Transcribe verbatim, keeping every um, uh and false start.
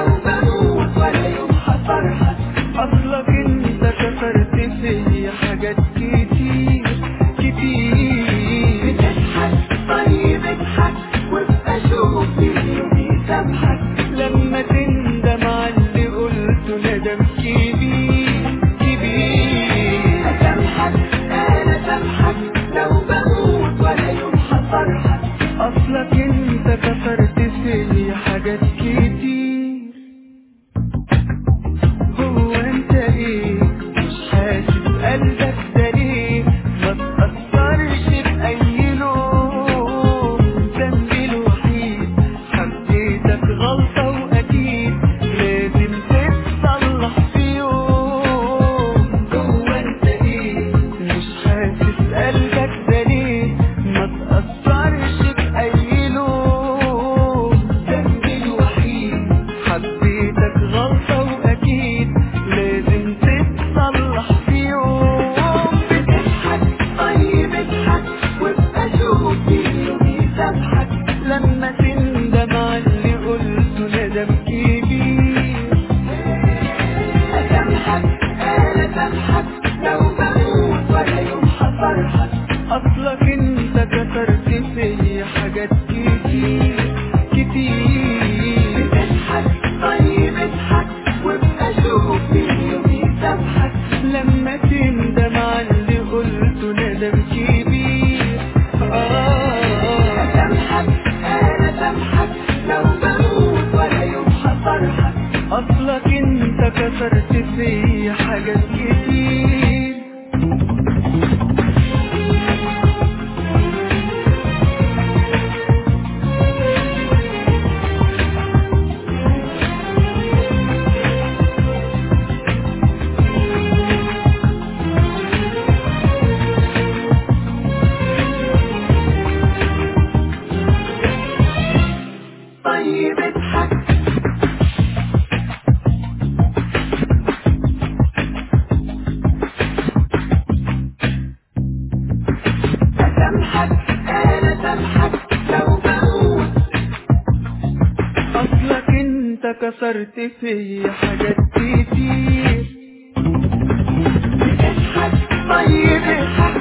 لو بموت ولا يوم هفرحك. اصلك انت كسرت فيا حاجات كتير كتير. بتضحك طيب اضحك وابقى شوف يومي سامحك. لما تندم على اللي قلته ندم كبير كبير. اسامحك انا سامحك لو بموت ولا يوم هفرحك. اصلك انت كسرت فيا حاجات كتير. هو انت ايه مش حاسس قلبك ده ليه؟ ما تأثرش بأي لون. ذنبي الوحيد حبيتك غلطة واكيد لازم تتصلح في يوم. هو انت ايه مش حاسس قلبك ده ليه؟ ما تأثرش بأي لون. ذنبي الوحيد حبيتك غلطة واكيد لازم تتصلح في يوم. بتضحك طيب اضحك وابقى شوف يومي سامحك. لما تندم على اللي قلته ندم كبير. اسامحك انا سامحك لو بموت ولا يوم هفرحك. اصلك انت كسرت فيا حاجات كتير كتير. بتضحك طيب اضحك وابقى شوف يومي سامحك. لما تندم على اللي قلته ندم كبير. آه اسامحك انا سامحك لو بموت ولا يوم هفرحك. اصلك انت كسرت فيا حاجات كتير. طيب اضحك اسامحك انا سامحك لو بموت. اصلك انت كسرت فيا حاجات كتير. بتضحك طيب اضحك